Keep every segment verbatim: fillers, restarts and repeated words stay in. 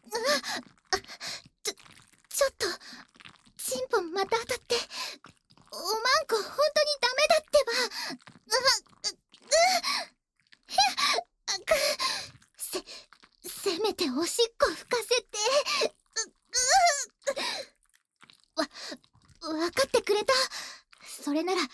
ちょ、ちょっと、チンポまた当たって、おまんこほんとにダメだってば。う、う、う、ひゃ、く、せ、せめておしっこ吹かせて。う、う、わ、わかってくれた。それなら、って、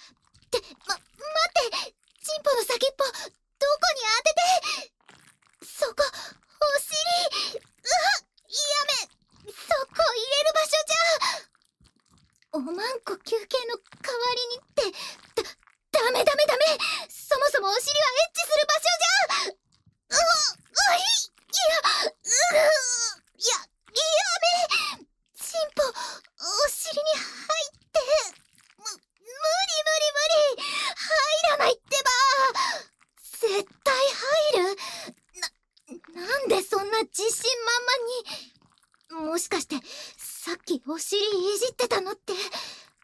ま、待って、チンポの先っぽ、どこに当てて。そこ、お尻。うわ、やめ、そこ入れる場所じゃ。おまんこ休憩の代わりにって、だ、ダメダメダメ。そもそもお尻はエッチする場所じゃ。う、うい、いや、う、や、やめ。チンポ、お尻に入って。む、無理無理無理。入らないってば。絶対入る。な、なんでそんな自信満々に。もしかして、さっきお尻いじってたのって。いや、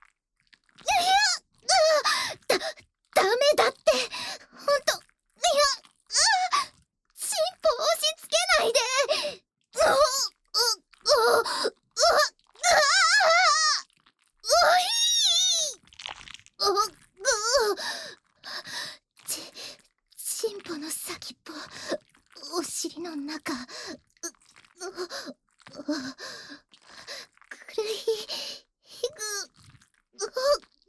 う、だ、ダメだって。ほんと、いや、う、チンポ押し付けないで。う、う、う、う、う、う、おいー。う、ぐ、ち、チンポの先っぽ、お尻の中、う、う、う、くるひ、ひぐ、う、う、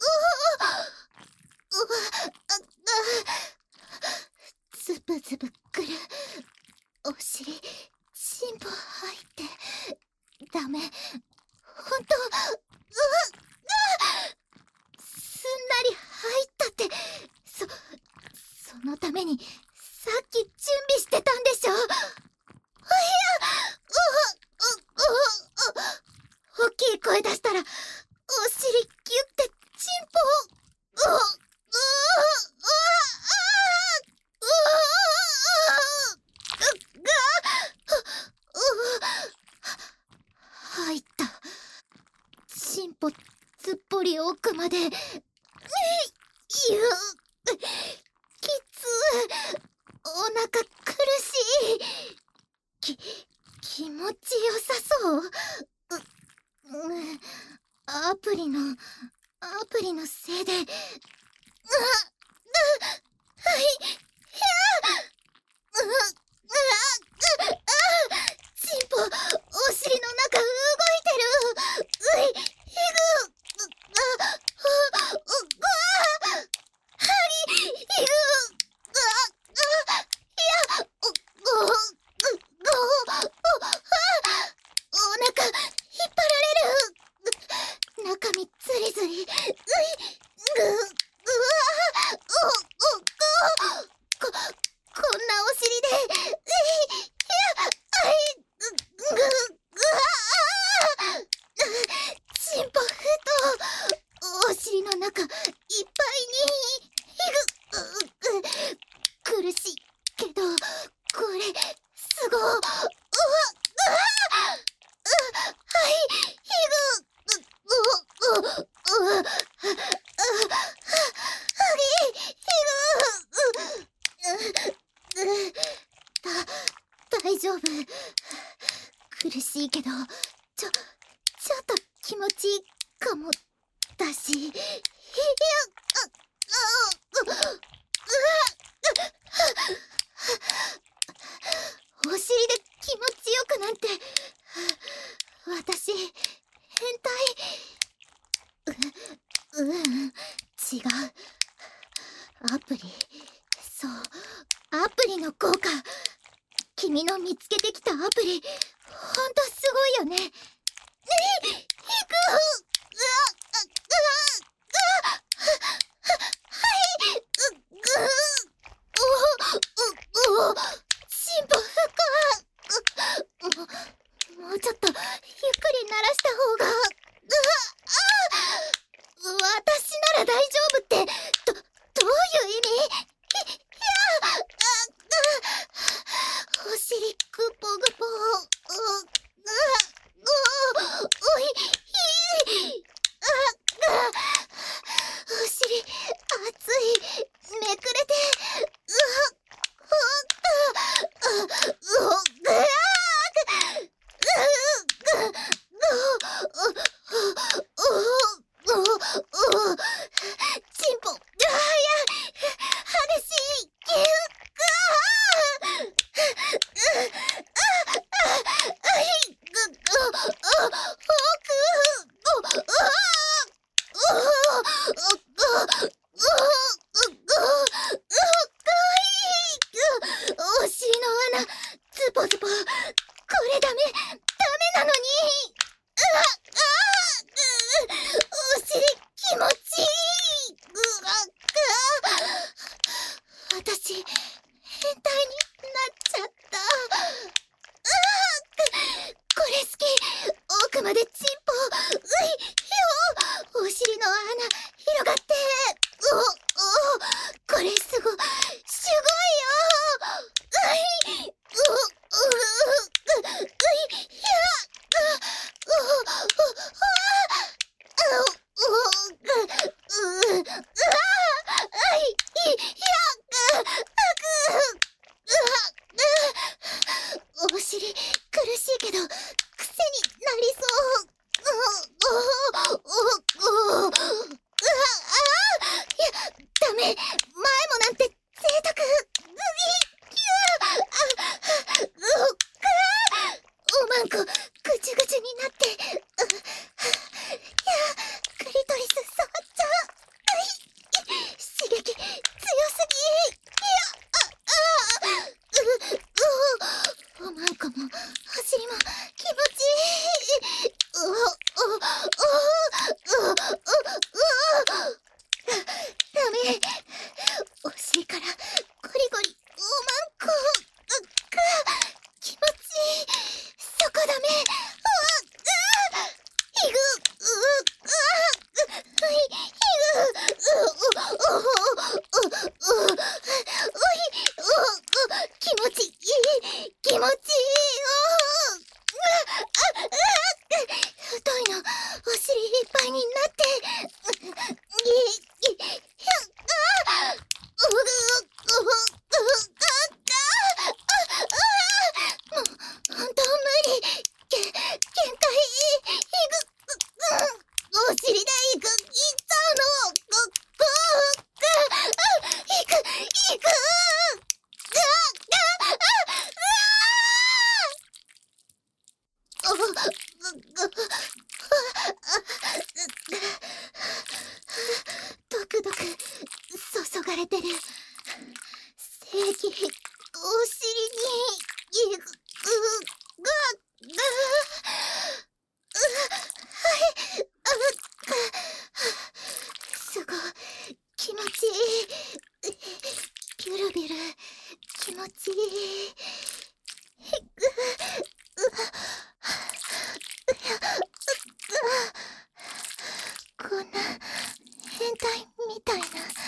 うわ、あ、ズブズブくる。お尻、チンポ入って。ダメ。ほんと、うわ、すんなり入ったって。そ、そのために、さっき準備してたんでしょ。いや、う、う、う、う、大きい声出したら、お尻ギュってチンポを、う、う、う、う、う、が、う、入った。チンポつっぽり奥まで、ゆ、きつ、お腹苦しい。き、気持ちよさそう。う、うん、アプリの、アプリのせいで、う、う、はい、ひゃ、う、う、あ、う、あ、チンポ、お尻の中動いてる。うい、ひぐ、う、あ、う、う、ぐわ、はい、ひぐ、う、あ、あ、いや、う、ご、ぐ、ご、お、あ、お腹、引っ張られる。中身ズリズリ、うい、ぐ、うわ、お、お、ご、こ、こんなお尻で、うい、ひゃ、あい、ぐ、ぐ、ぐわ、あ、チンポふと、お尻の中、いっぱいに、ひぐ、う、う、苦しいけど、これ、すご、うわ、うわ、う、はい、ひぐ、う、う、う、う、う、はぎ、ひぐ、う、う、だ、大丈夫。苦しいけど、ちょ、ちょっと気持ちいいかも、だし、ひや、あ、あ、う、うわ、お尻で気持ちよくなんて、私、変態。う、うん、違う。アプリ、そう、アプリの効果。君の見つけてきたアプリ、ほんとすごいよね。ねえ、ひく、うわ、あ、あ、あ、はい、う、ぐ、お、う、お、チンポ深。もう、もうちょっと、ゆっくり鳴らした方が、うわ、あ、私なら大丈夫って、ど、どういう意味？ひ、ひゃ、あ、あ、お尻ぐぽぐぽ、う、あ、お、おい、ひ、あ、あ、お尻、熱い、めくれて、うわ、ほんと、あ、 までチンポ、うい、ひょ、お尻の穴広がって、おお、これすご、すごいよ、うい、う、う、う、うい、ひゃ、う、う、う、あ、う、う、う、う、う、あ、あい、ひゃ、う、く、う、う、お尻苦しいけど癖になりそう。う、う、う、う、う、う、あ、いや、ダメ、前もなんて贅沢、うい、きゅあ、う、くおまんこぐちゅぐちゅになって、う、いや、クリトリス触っちゃう、うい、刺激強すぎ、いや、あ、あ、う、う、おまんこもお尻も気持ちいい、う、う、う、う、う、う、う、ダメ、お尻からゴリゴリおまんこ、う、く、気持ちいい、そこダメ、う、う、ひぐ、う、う、うい、ひぐ、う、う、う、う、う、うい、う、う、気持ちいい、気持ちいい、う、あ、あ、太いの、お尻いっぱいになって、い、い、ひゃ、あ、う、う、う、う、あ、あ、もう、ほんと無理、け、限界、いぐ、う、お尻でいく、いっちゃうの、こ、こ、く、あ、いく、いく、あ、あ、あ、あ、う、う、ドクドク注がれてる精液、お尻にいぐ、う、ぐ、ぐ、う、はい、あ、か、すごい気持ちいい、ビュルビュル気持ちいい、ひぐ、う、う、こんな変態みたいな